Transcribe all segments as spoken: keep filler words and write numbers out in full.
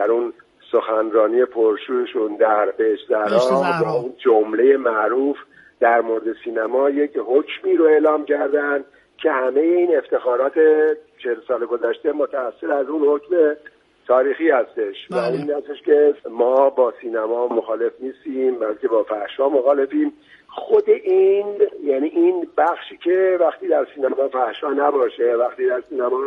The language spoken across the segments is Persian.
در اون سخنرانی پرشورشون در بهشت زهرا با اون جمله معروف در مورد سینما یک حکمی رو اعلام کردن که همه این افتخارات چهل سال گذشته متأثر از اون حکم تاریخی هستش بله. و این هستش که ما با سینما مخالف نیستیم بلکه با فحشا مخالفیم. خود این یعنی این بخشی که وقتی در سینما فحشا نباشه، وقتی در سینما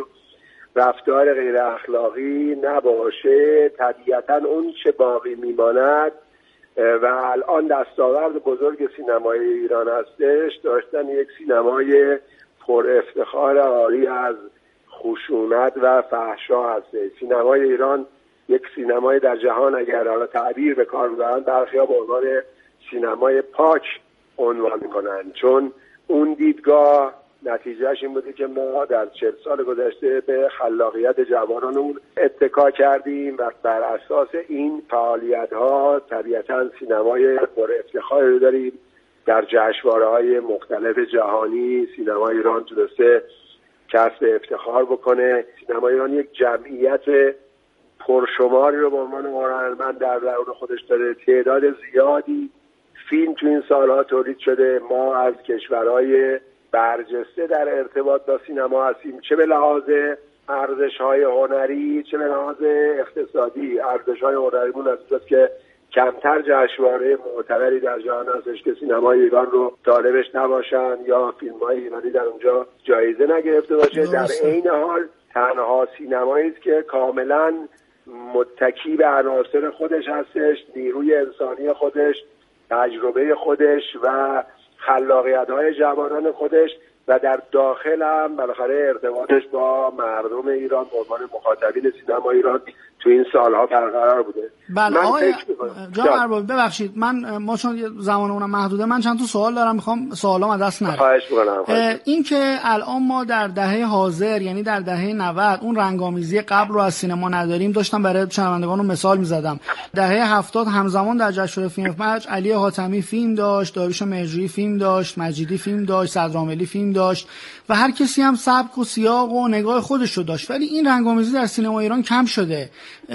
رفتار غیر اخلاقی نباشه، طبیعتا اون چه باقی میماند و الان دستاورد بزرگ سینمای ایران هستش داشتن یک سینمای پر افتخار عاری از خشونت و فحشا هستش. سینمای ایران یک سینمای در جهان اگر حالا تعبیر به کار ببرن برخی‌ها به عنوان سینمای پاک عنوان میکنن، چون اون دیدگاه نتیجهش این بوده که ما در چهل سال گذشته به خلاقیت جوانانمون اتکا کردیم و بر اساس این فعالیت‌ها طبیعتاً سینمای پر افتخاری رو داریم. در جشنواره‌های مختلف جهانی سینمای ایران تونسته کسب افتخار بکنه. سینمای ایران یک جمعیت پرشماری رو به عنوان هنرمند در درون خودش داره. تعداد زیادی فیلم تو این سالها تولید شده. ما از کشورهای برجسته در ارتباط با سینما هستیم، چه به لحاظ ارزش‌های هنری چه به لحاظ اقتصادی. ارزش‌های هنریمون از اینجاست که کمتر جشنواره معتبری در جهان هستش که سینمای ایران رو طالبش نباشن یا فیلم‌های ایرانی در اونجا جایزه نگرفته باشه. در عین حال تنها سینمایی است که کاملاً متکی به عناصر خودش هستش، نیروی انسانی خودش، تجربه خودش و خلاقیت‌های جوانان خودش و در داخل هم بالاخره ارتباطش با مردم ایران به عنوان مخاطبین سینما ایران تو این سالها برقرار بوده. بله آقای جان اربابی ببخشید من ما چون زمانمون محدوده من چند تا سوال دارم میخوام سوالام از دست نره. خواهش می‌کنم. این که الان ما در دهه حاضر یعنی در دهه نود اون رنگامیزی قبل رو از سینما نداریم. داشتم برای شنوندگان رو مثال میزدم. دهه هفتاد همزمان در جشنواره فیلم فجر علی حاتمی فیلم داشت، داریوش مهرجویی فیلم داشت، مجیدی فیلم داشت، صدراملی فیلم داشت و هر کسی هم سبک و سیاق و نگاه خودش رو داشت. ولی این رنگامیزی در سینما ایران کم شده.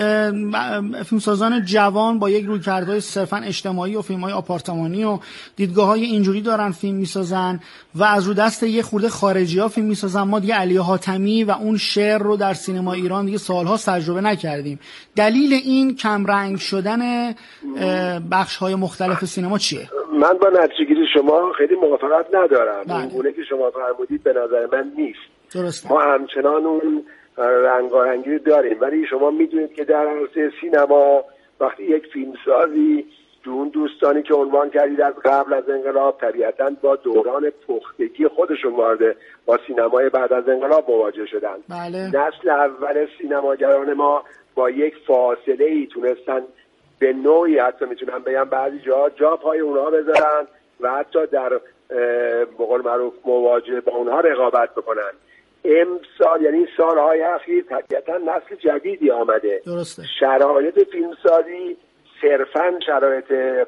فیلمسازان جوان با یک رویکردهای صرفا اجتماعی و فیلم‌های آپارتمانی و دیدگاه‌های اینجوری دارن فیلم می‌سازن و از رو دست یه خورده خارجی‌ها فیلم می‌سازن. ما دیگه علی حاتمی و اون شعر رو در سینما ایران دیگه سال‌ها تجربه نکردیم. دلیل این کم رنگ شدن بخش‌های مختلف سینما چیه؟ من با نتیجه‌گیری شما خیلی موافقت ندارم. اون گونه که شما فرمودید به نظر من نیست. درسته. ما همچنان اون رنگارنگی داریم، ولی شما میدونید که در عرصه سینما وقتی یک فیلمسازی دون دوستانی که عنوان کردید از قبل از انقلاب طبیعتاً با دوران پختگی خودشون وارد با سینمای بعد از انقلاب مواجه شدن. بله. نسل اول سینماگران ما با یک فاصله ای تونستن به نوعی حتی میتونم بگم بعضی جا جا پای اونها بذارن و حتی در به قول معروف مواجهه با اونها رقابت بکنن. امسال یعنی سالهای اخیر طبیعتا نسل جدیدی آمده. درسته. شرایط فیلمسازی صرفاً شرایط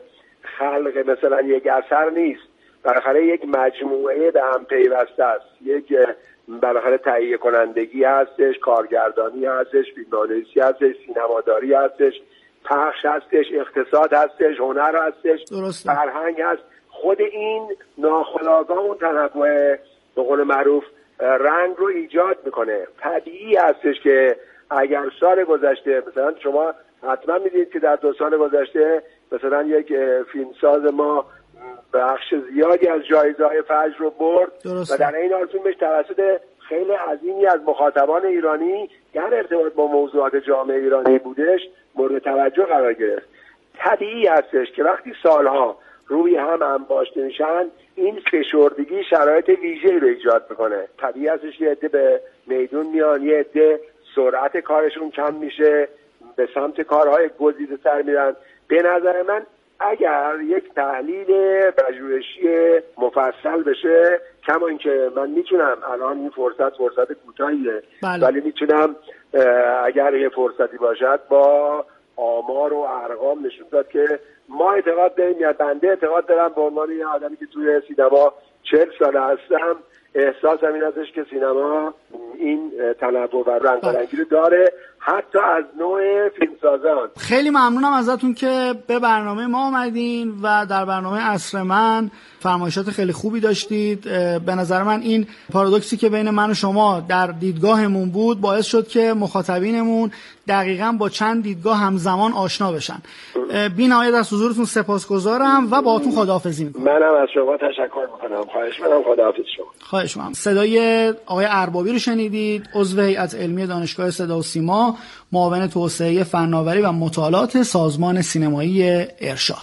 خلق مثلا یک اثر نیست، بالاخره یک مجموعه به هم پیوسته است. یک بالاخره تهیه کنندگی هستش، کارگردانی هستش، فیلمنامه‌نویسی هستش، سینماداری هستش، پخش هستش، اقتصاد هستش، هنر هستش، درسته. فرهنگ هست. خود این ناخودآگاه اون تنوع به قول معروف رنگ رو ایجاد میکنه. طبیعی هستش که اگر سال گذشته مثلا شما حتما میدید که در دو سال گذشته مثلا یک فیلمساز ما بخش زیادی از جایزه‌های فجر رو برد. درسته. و در این حال فیلمش توسط خیلی عظیمی از مخاطبان ایرانی در ارتباط با موضوعات جامعه ایرانی بودش مورد توجه قرار گرفت. طبیعی هستش که وقتی سالها روی هم انباشته میشن این فشردگی شرایط ویژه‌ای رو ایجاد میکنه. طبیعی هستش یه عده به میدون میان، یه عده سرعت کارشون کم میشه، به سمت کارهای گزیده تر میرن. به نظر من اگر یک تحلیل پژوهشی مفصل بشه، کما اینکه من میتونم الان این فرصت فرصت کوتاهیه بله. ولی میتونم اگر یه فرصتی باشد با آمار و ارقام نشون داد که ما اعتقاد داریم یا بنده اعتقاد دارم به عنوان یه آدمی که توی سینما چهل ساله هستم احساس همین هستش که سینما این تنوع و رنگارنگی رو داره. حتی از نوع فیلمسازان. خیلی ممنونم ازتون که به برنامه ما آمدین و در برنامه عصر من فرمایشات خیلی خوبی داشتید. به نظر من این پارادوکسی که بین من و شما در دیدگاهمون بود باعث شد که مخاطبینمون دقیقاً با چند دیدگاه همزمان آشنا بشن. بی نهایت از حضورتون سپاسگزارم و باهاتون خداحافظی میکنم. منم از شما تشکر میکنم. خواهش می‌کنم. خداحافظ شما. خواهش می‌کنم. صدای آقای اربابی رو شنیدید، عضو هیئت علمی دانشگاه صدا و سیما، معاون توسعه فناوری و مطالعات سازمان سینمایی ارشاد.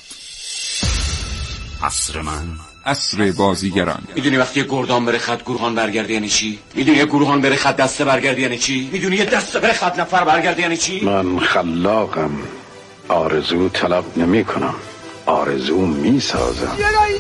عصر من، عصر بازیگران. میدونی وقتی یه گردان بره خط گروهان برگرده یعنی چی؟ میدونی یه گروهان بره خط دسته برگرده یعنی چی؟ میدونی یه دسته بره خط نفر برگرده یعنی چی؟ من خلاقم، آرزو طلب نمی کنم، آرزو می سازم.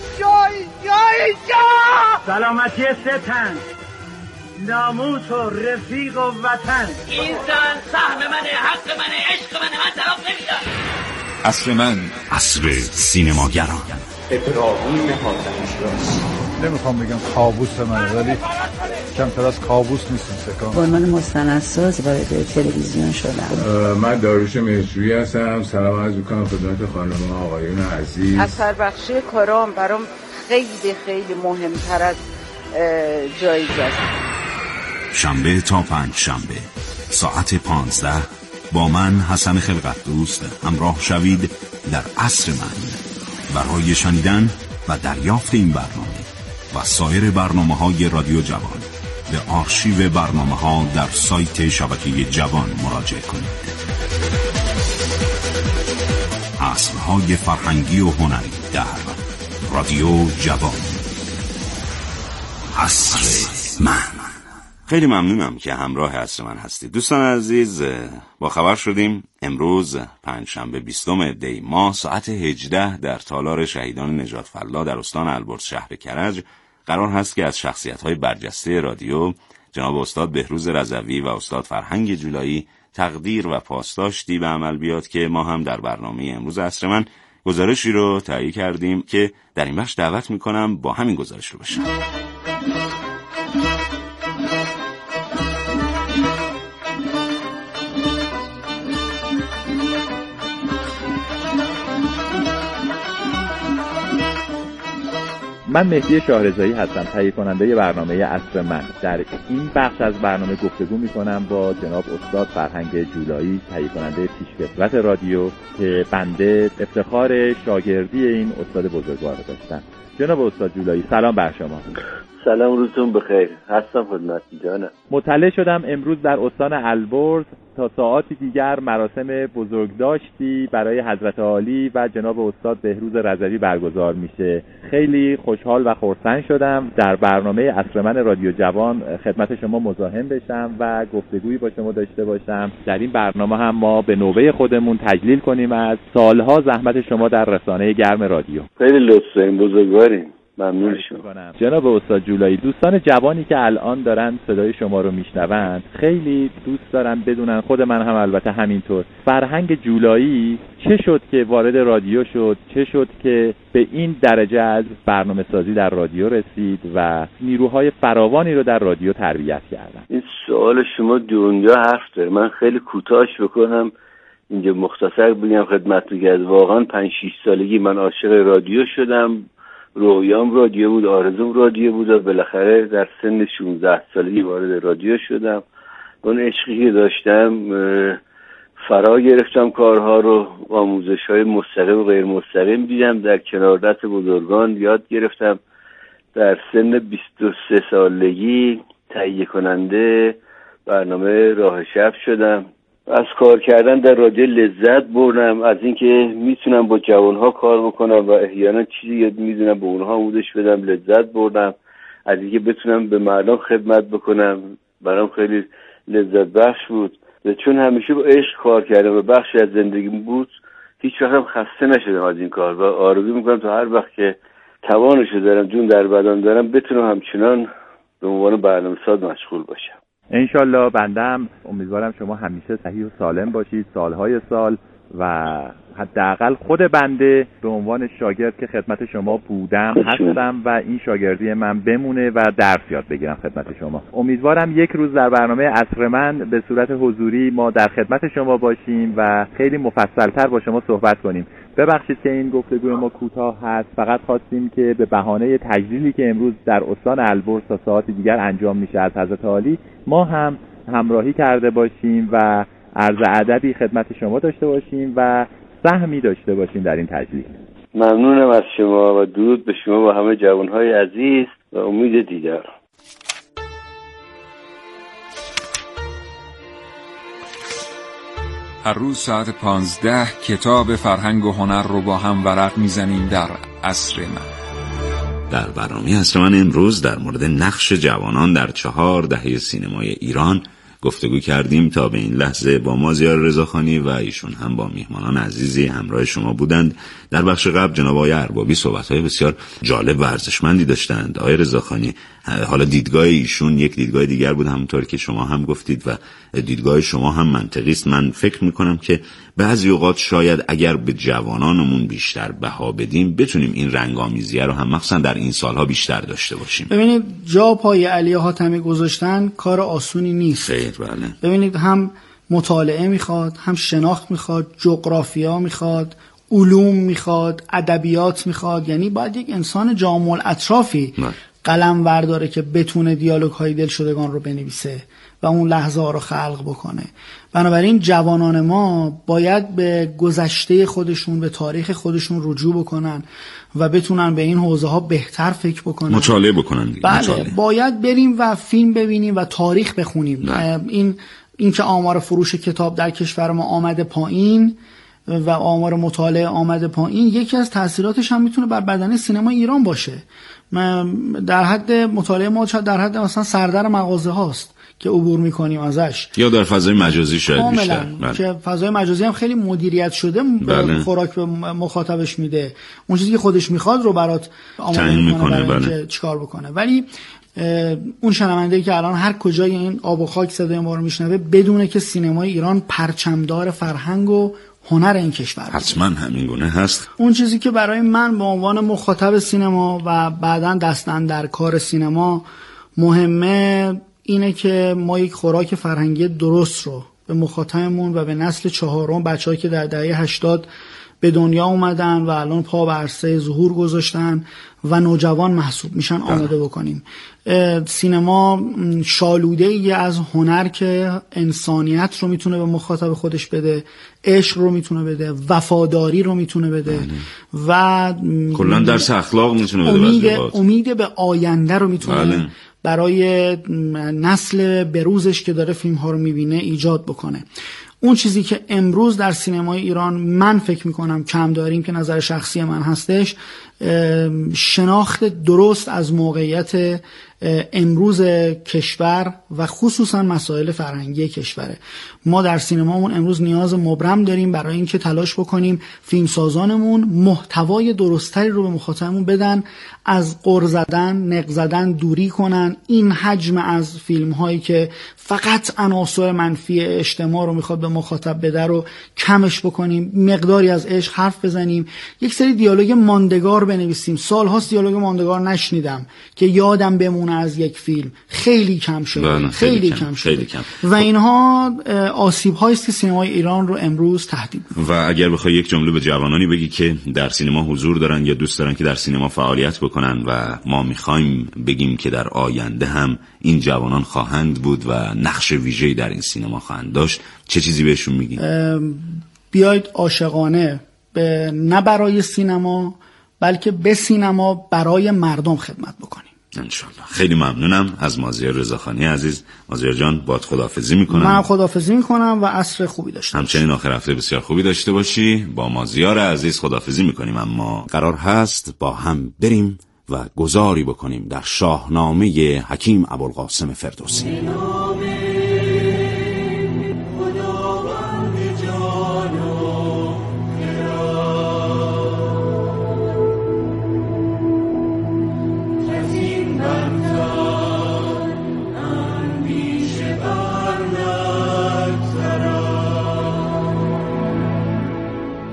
سلامتی سه تن، ناموس و رفیق و وطن. این زن سهم منه، حق منه، عشق منه، من طرف نمیدم. عصر من، عصر سینماگران. ابراهیم حاتمی‌شاه. نمیخوام بگم کابوس منه ولی کمتر از کابوس نیست این سکان. به عنوان مستندساز وارد تلویزیون شدم. من داریوش مهرجویی هستم. سلام عرض می‌کنم خدمت خانم ها آقایون عزیز. اثر بخشی کارام برام خیلی خیلی مهمتر از جایزه است. شنبه تا پنج شنبه ساعت پانزده با من حسن خلقت دوست همراه شوید در عصر من برای شنیدن و دریافت این برنامه و سایر برنامه‌های رادیو جوان به آرشیو برنامه‌ها در سایت شبکه جوان مراجعه کنید. عصرهای فرهنگی و هنری در رادیو جوان. عصر من. خیلی ممنونم که همراه عصر من هستید. دوستان عزیز، با خبر شدیم امروز پنجشنبه بیستم دی ماه ساعت هجده در تالار شهیدان نجات فالله در استان البرز شهر کرج قرار هست که از شخصیت‌های برجسته رادیو جناب استاد بهروز رضوی و استاد فرهنگ جولایی تقدیر و پاسداشتی به عمل بیاد که ما هم در برنامه امروز عصر من گزارشی رو تهیه کردیم که در این بخش دعوت می‌کنم با همین گزارش رو بشن. من مهدی شاهرضایی هستم، تهیه کننده برنامه عصر من. در این بخش از برنامه گفتگو می‌کنم با جناب استاد فرهنگ جولایی، تهیه کننده پیشکسوت رادیو که بنده افتخار شاگردی این استاد بزرگوار داشتم. جناب استاد جولایی سلام بر شما. سلام، روزتون بخیر. هستم خدمت جانم. مطلع شدم امروز در استان البرز تا ساعاتی دیگر مراسم بزرگداشتی برای حضرت عالی و جناب استاد بهروز رضوی برگزار میشه. خیلی خوشحال و خرسند شدم در برنامه عصر من رادیو جوان خدمت شما مزاحم بشم و گفتگویی با شما داشته باشم. در این برنامه هم ما به نوبه خودمون تجلیل کنیم از سالها زحمت شما در رسانه گرم رادیو. خیلی لطف دارین، بزرگوارین. ممنون شما. جناب استاد جولایی، دوستان جوانی که الان دارن صدای شما رو میشنوند خیلی دوست دارن بدونن، خود من هم البته همینطور، فرهنگ جولایی چه شد که وارد رادیو شد، چه شد که به این درجه از برنامه سازی در رادیو رسید و نیروهای فراوانی رو در رادیو تربیت کردن. این سوال شما دنیا حرف داره. من خیلی کوتاهش بکنم اینجا مختصر بگم خدمتتون که از واقعا پنج شش سالگی من عاشق رادیو شدم. رویام رادیو بود، آرزوم رادیو بود و بالاخره در سن شانزده سالگی وارد رادیو شدم. اون عشقی که داشتم فرا گرفتم کارها رو، آموزش‌های مستقیم و غیر مستقیم دیدم، در کنار دست بزرگان یاد گرفتم. در سن بیست و سه سالگی تهیه کننده برنامه راه شب شدم. از کار کردن در رادیو لذت بردم، از اینکه میتونم با جوانها کار بکنم و احیانا چیزی یاد میدونم به اونها آموزش بدم لذت بردم. از اینکه بتونم به مردم خدمت بکنم برام خیلی لذت بخش بود. چون همیشه با عشق کار کردم و بخشی از زندگیم بود، هیچ وقت هم خسته نشدم از این کار و آرزو میکنم تا هر وقت که توانشو دارم، جون در بدن دارم، بتونم همچنان به عنوان برنامه‌ساز مشغول باشم. انشالله. بنده هم امیدوارم شما همیشه صحیح و سالم باشید، سالهای سال و حداقل خود بنده به عنوان شاگرد که خدمت شما بودم هستم و این شاگردی من بمونه و درس یاد بگیرم خدمت شما. امیدوارم یک روز در برنامه عصر من به صورت حضوری ما در خدمت شما باشیم و خیلی مفصل‌تر با شما صحبت کنیم. ببخشید که این گفتگوی ما کوتاه هست، فقط خواستیم که به بهانه تجلیلی که امروز در استان البرز تا ساعت دیگر انجام میشه از حضرت عالی ما هم همراهی کرده باشیم و عرض ادبی خدمت شما داشته باشیم و سهمی داشته باشیم در این تجلیل. ممنونم از شما و درود به شما و همه جوانهای عزیز و امید دیدار. هر روز ساعت پانزده کتاب فرهنگ و هنر رو با هم ورق میزنیم در عصر من. در برنامه عصر من امروز در مورد نقش جوانان در چهار دهه سینمای ایران گفتگو کردیم. تا به این لحظه با مازیار رضاخانی و ایشون هم با میهمانان عزیزی همراه شما بودند. در بخش قبل جناب آقای اربابی صحبت‌های بسیار جالب و ارزشمندی داشتند. آقای رضاخانی، حالا دیدگاه ایشون یک دیدگاه دیگر بود، همونطور که شما هم گفتید و دیدگاه شما هم منطقی است. من فکر می‌کنم که بعضی اوقات شاید اگر به جوانانمون بیشتر بها بدیم بتونیم این رنگامیزی رو هم مخصوصا در این سالها بیشتر داشته باشیم. ببینید جا پای علی حاتمی گذاشتن کار آسونی نیست. خیر بله. ببینید هم مطالعه میخواد، هم شناخت میخواد، جغرافیا میخواد، علوم میخواد، ادبیات میخواد. یعنی باید یک انسان جامع الاطرافی قلم ورداره که بتونه دیالوگ های دلشدگان رو بنویسه و اون لحظه ها رو خلق بکنه. بنابراین جوانان ما باید به گذشته خودشون، به تاریخ خودشون رجوع بکنن و بتونن به این حوزه ها بهتر فکر بکنن، مطالعه بکنن دیگه. بله مطالعه. باید بریم و فیلم ببینیم و تاریخ بخونیم. این این که آمار فروش کتاب در کشور ما آمده پایین و آمار مطالعه آمده پایین، یکی از تاثیراتش هم میتونه بر بدنه سینما ایران باشه. در حد مطالعه ما در حد مثلا سردر مغازه هاست که عبور میکنیم ازش، یا در فضای مجازی شاید بیشتر بله. که فضای مجازی هم خیلی مدیریت شده بله. خوراک به مخاطبش میده، اون چیزی که خودش میخواد رو برات آماده میکنه برای بله. چیکار بکنه. ولی اون شنونده‌ای که الان هر کجای این آب و خاک صدای ما رو میشنوه بدونه که سینمای ایران پرچمدار فرهنگ و هنر این کشور حتما همین گونه هست. اون چیزی که برای من به عنوان مخاطب سینما و بعداً دستن در کار سینما مهمه اینه که ما یک خوراک فرهنگی درست رو به مخاطبمون و به نسل چهارم، بچه‌ای که در دهه هشتاد به دنیا اومدن و الان پا به عرصه ظهور گذاشتن و نوجوان محسوب میشن آماده بکنیم. سینما شالوده‌ای از هنر که انسانیت رو میتونه به مخاطب خودش بده، عشق رو میتونه بده، وفاداری رو میتونه بده و کلا درس اخلاق میتونه بده، امید, امید به آینده رو میتونه بله. برای نسل بروزش که داره فیلم ها رو میبینه ایجاد بکنه. اون چیزی که امروز در سینمای ایران من فکر میکنم کم داریم، که نظر شخصی من هستش، شناخت درست از موقعیت امروز کشور و خصوصا مسائل فرهنگی کشوره. ما در سینمامون امروز نیاز مبرم داریم برای اینکه تلاش بکنیم فیلمسازانمون محتوای درستری رو به مخاطبمون بدن، از غر زدن، نق زدن دوری کنن. این حجم از فیلم هایی که فقط عناصر منفی اجتماع رو میخواد به مخاطب بده رو کمش بکنیم، مقداری از عشق حرف بزنیم، یک سری دیالوگ ماندگار بنویسیم. سال‌هاست دیالوگ ماندگار نشنیدم که یادم بمونه از یک فیلم. خیلی کم شده، خیلی, خیلی کم شده کم. و اینها آسیب‌هایی است که سینمای ایران رو امروز تهدید می‌کنه. و اگر بخوای یک جمله به جوانانی بگی که در سینما حضور دارن یا دوست دارن که در سینما فعالیت بکنن و ما می‌خوایم بگیم که در آینده هم این جوانان خواهند بود و نقش ویژه‌ای در این سینما خواهند داشت، چه چیزی بهشون میگی؟ بیاید عاشقانه به نه برای سینما بلکه به سینما برای مردم خدمت بکنیم. انشالله. خیلی ممنونم از مازیار رضاخانی عزیز. مازیار جان باهات خداحافظی میکنم. من خداحافظی میکنم و عصر خوبی داشته باشی. همچنین آخر هفته بسیار خوبی داشته باشی. با مازیار عزیز خداحافظی میکنیم، اما قرار هست با هم بریم و گذاری بکنیم در شاهنامه حکیم ابوالقاسم فردوسی.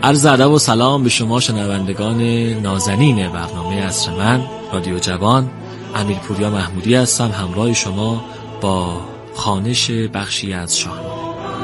عرض ادب و سلام به شما شنوندگان نازنین برنامه عصر من رادیو جوان. امیرپوریا محمودی هستم، همراه شما با خوانش بخشی از شاهنامه.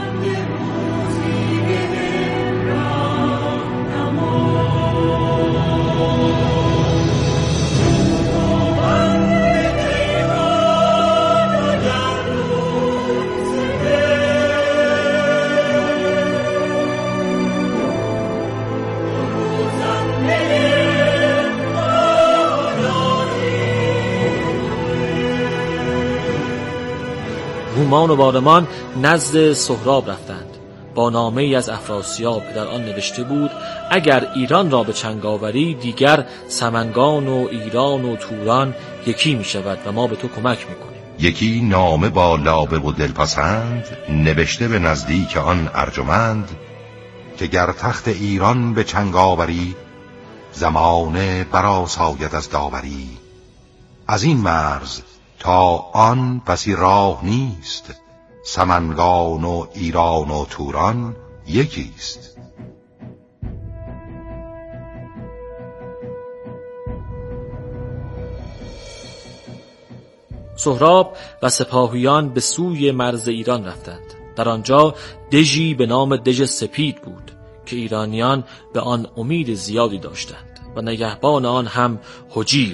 هومان و بارمان نزد سهراب رفتند. با نامه ای از افراسیاب که در آن نوشته بود اگر ایران را به چنگ آوری دیگر سمنگان و ایران و توران یکی می شود و ما به تو کمک می کنیم. یکی نامه با لابه و دلپسند نوشته به نزدیک آن ارجمند که گر تخت ایران به چنگ آوری زمانه برآساید از داوری. از این مرز تا آن بسی راه نیست، سمنگان و ایران و توران یکیست. سهراب و سپاهیان به سوی مرز ایران رفتند. در آنجا دژی به نام دژ سپید بود که ایرانیان به آن امید زیادی داشتند و نگهبان آن هم هجیر.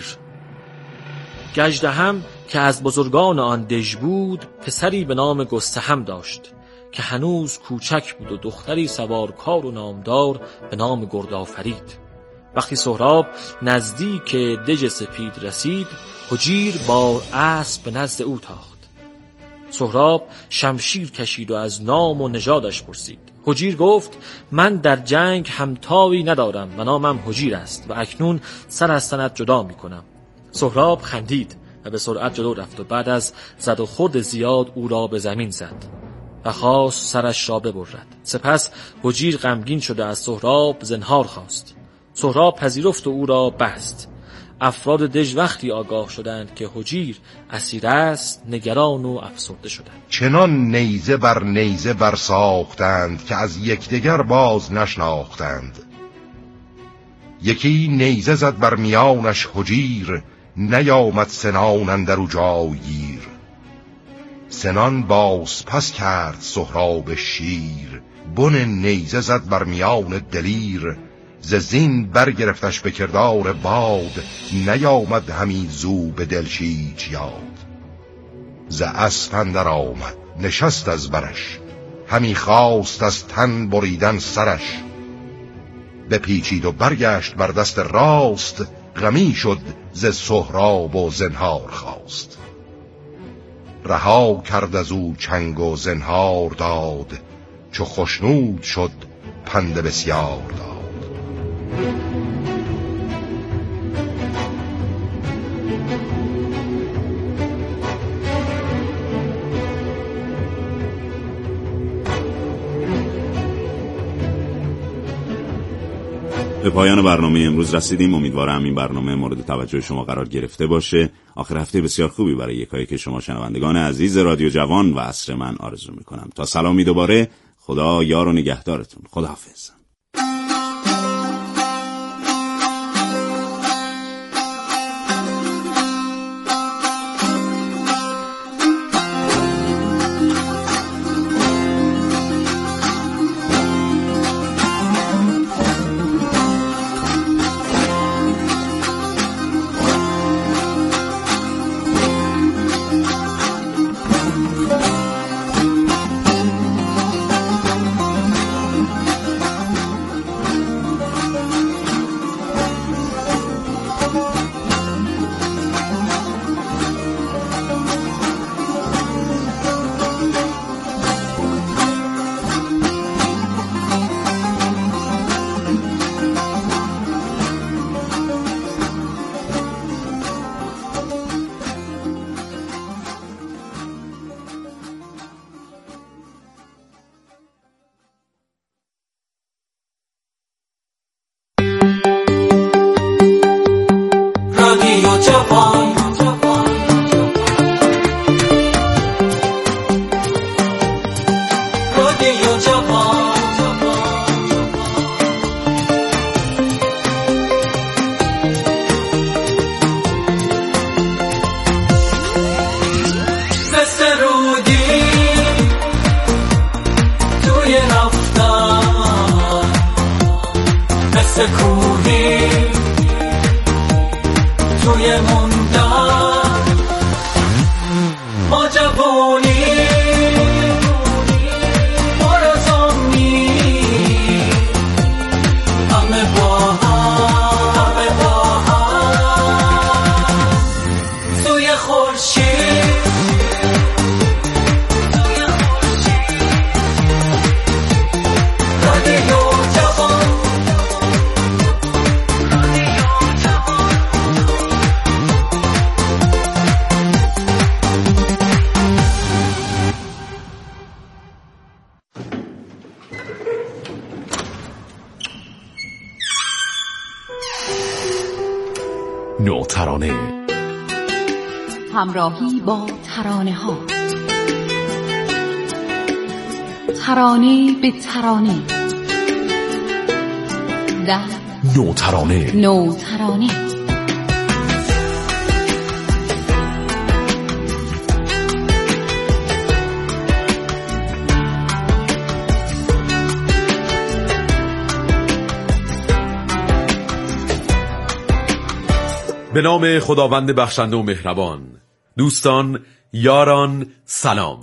گژدهم که از بزرگان آن دژ بود پسری به نام گستهم داشت که هنوز کوچک بود و دختری سوارکار و نامدار به نام گردآفرید. وقتی سهراب نزدیک دژ سپید رسید هجیر با اسب به نزد او تاخت. سهراب شمشیر کشید و از نام و نژادش پرسید. هجیر گفت من در جنگ همتایی ندارم و نامم هجیر است و اکنون سر از تنت جدا می کنم. سهراب خندید و به سرعت جلو رفت و بعد از زد و خورد زیاد او را به زمین زد و خواست سرش را ببرد. سپس هجیر غمگین شده از سهراب زنهار خواست. سهراب پذیرفت و او را بست. افراد دژ وقتی آگاه شدند که هجیر اسیر است نگران و افسرده شدند. چنان نیزه بر نیزه برساختند که از یکدیگر باز نشناختند. یکی نیزه زد بر میانش هجیر، نیامد سنان اندرو جایگیر. سنان باز پس کرد سهراب شیر، بن نیزه زد بر میان دلیر. ز زین برگرفتش به کردار باد، نیامد همی زو به دلشیج یاد. ز اسپ اندر آمد نشست از برش، همی خواست از تن بریدن سرش. بپیچید و برگشت بر دست راست، غمی شد ز سهراب و زنهار خواست. رها کرد از او چنگ و زنهار داد، چو خشنود شد پند بسیار داد. به پایان برنامه امروز رسیدیم. امیدوارم این برنامه مورد توجه شما قرار گرفته باشه. آخر هفته بسیار خوبی برای یکایک شما شنوندگان عزیز رادیو جوان و عصر من آرزو میکنم. تا سلامی دوباره، خدا یار و نگهدارتون. خداحافظ. مثل کوهی توی موندن ما جوانی پر از امید همه با هم همه با هم توی خورشید نوترانه همراهی با ترانه ها، ترانه به ترانه در نوترانه نوترانه به نام خداوند بخشنده و مهربان. دوستان، یاران، سلام.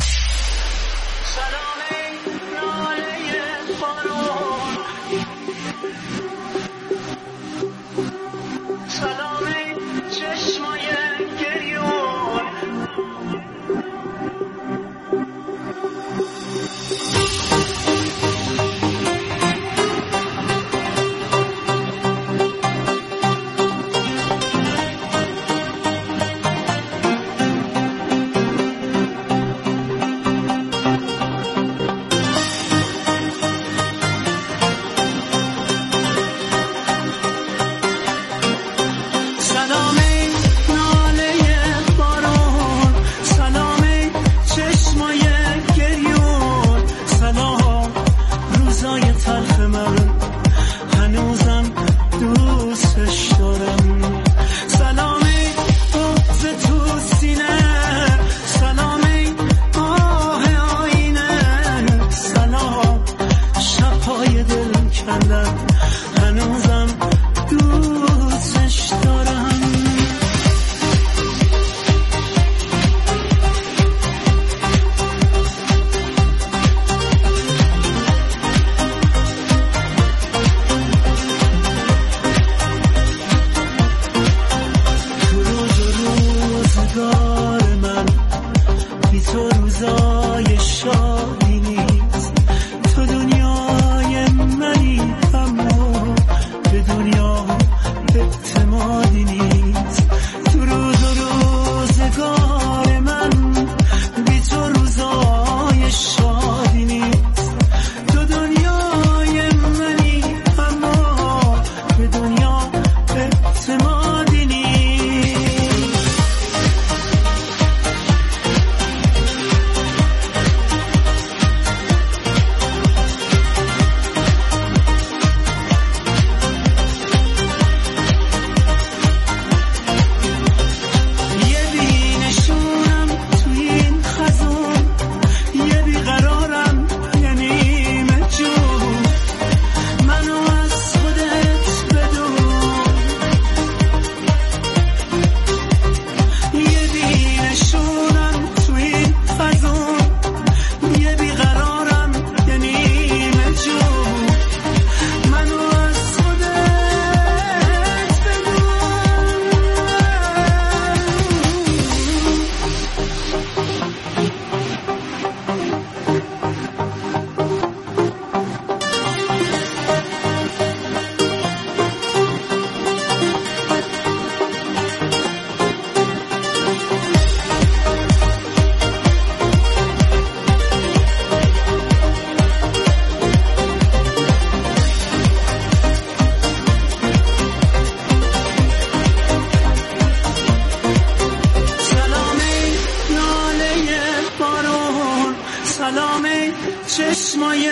چشمای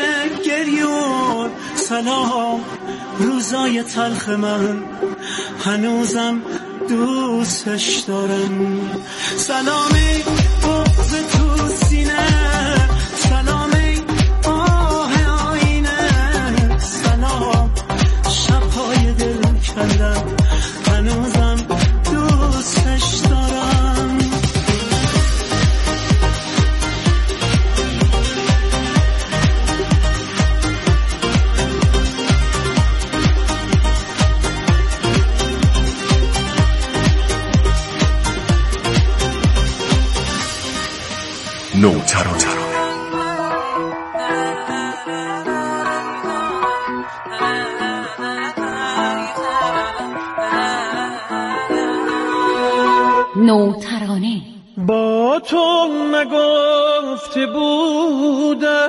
گریون، سلام روزای تلخ من، هنوزم دوستش دارم. سلامی بغض تو سینه، سلامی آه آینه، سلام شبهای میخندم هنوزم دوستش دارم. نوترانه نوترانه با تو نگفته بودم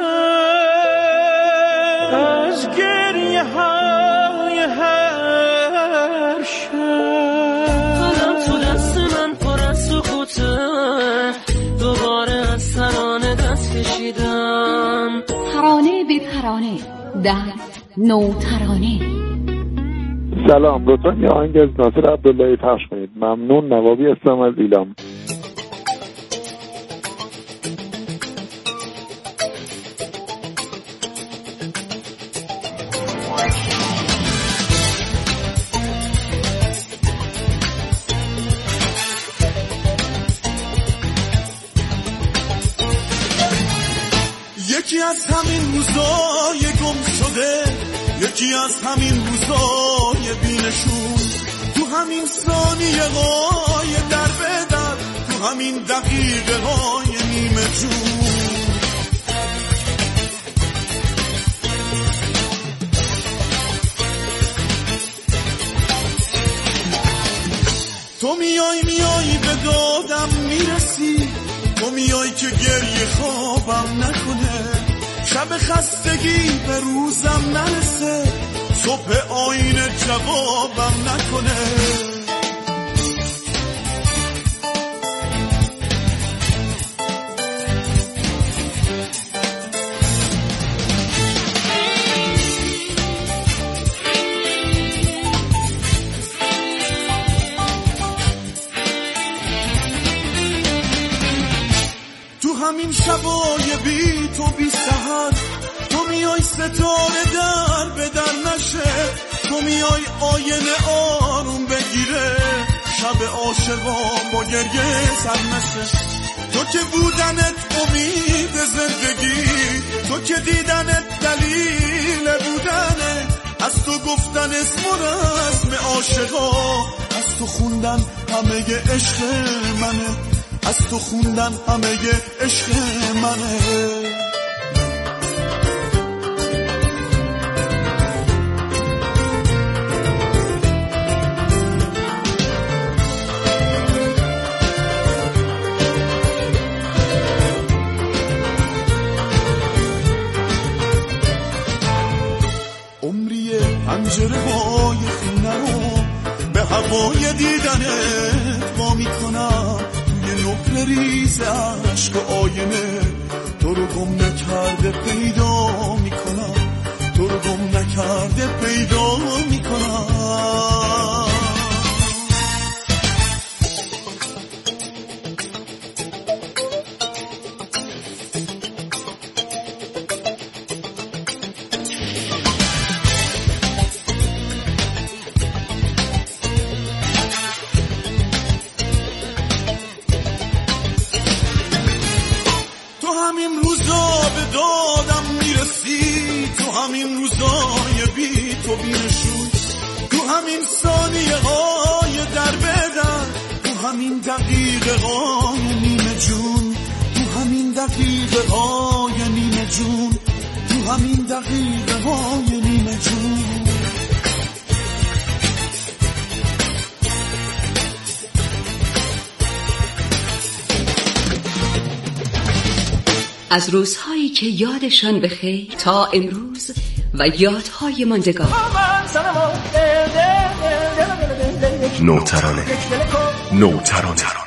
از گریه های هر شب، قلم تو دست من پر از سکوته، دوباره از ترانه دست کشیدم. ترانه به ترانه در نوترانه. سلام، لطفا یه آهنگ از ناصر عبداللهی پخش کنید. ممنون. نوابی هستم از ایلام. یکی از همین روزای گم شده، یکی از همین روزای بینشون، تو همین ثانیه های در به در، تو همین دقیقه های نیمه جون. تو میای میای به دادم میرسی، تو میای که گریه خوابم نکنه، شب خستگی به روزم نرسه، صبح آینه جوابم نکنه. همین شبای بی تو بی سحر، تو میای ستاره در به در نشه، تو میای آینه آروم بگیره، شب عاشقا با گریه سر نشه. تو که بودنت امید زندگی، تو که دیدنت دلیل بودنه، از تو گفتن اسم و رسم عاشقا، از تو خوندن همه عشق منه، از تو خوندن همه عشق منه. عمری پنجره های خونه رو به هوای دیدنت وا میکنم، نقل ریز عشق و آینه تو رو گم نکرده پیدا میکنم، تو رو گم نکرده پیدا میکنم. همین روزای بی تو بینشون، تو همین ثانیه های در بدر، تو همین دقیقه های نیمه جون، تو همین دقیقه های نیمه جون، تو همین دقیقه های نیمه جون. از روزهایی که یادشان بخیر تا امروز و یادهای ماندگار. نوترانه نوترانه